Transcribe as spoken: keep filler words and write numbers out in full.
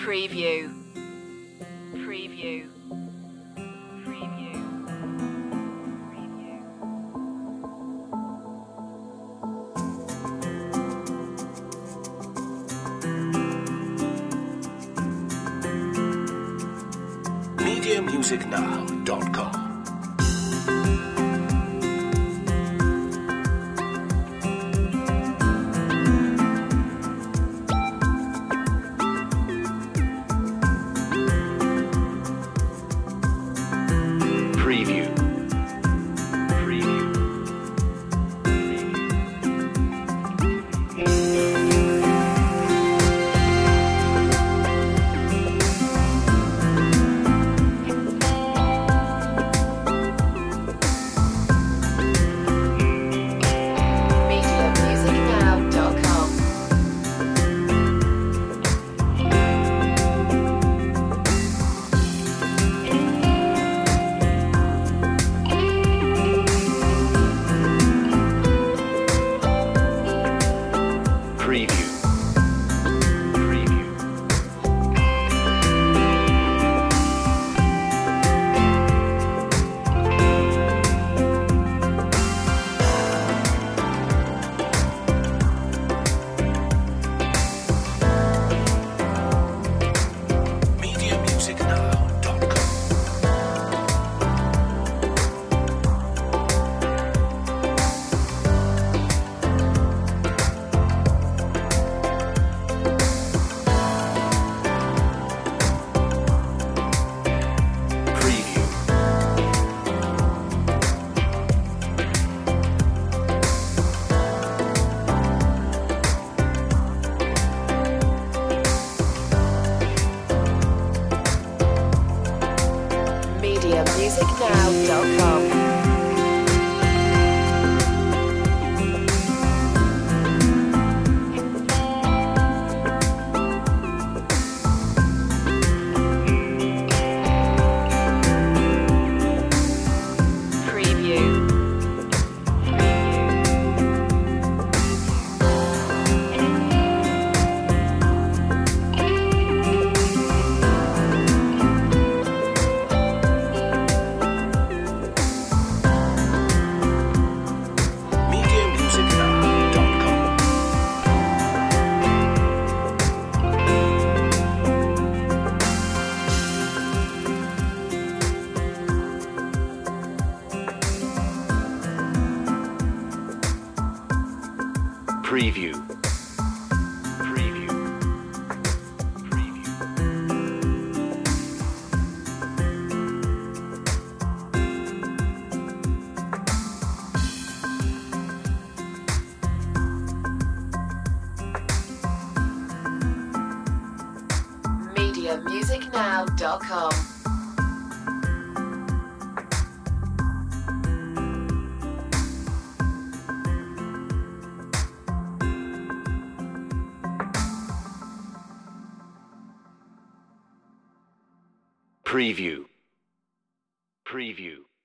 Preview. Preview. Preview. media music now dot com. Preview. Preview. media music now dot com. Preview. Preview. media music now dot com. Preview. media music now dot com. Preview. media music now dot com. Preview. Preview. Preview. media music now dot com. Preview. Preview.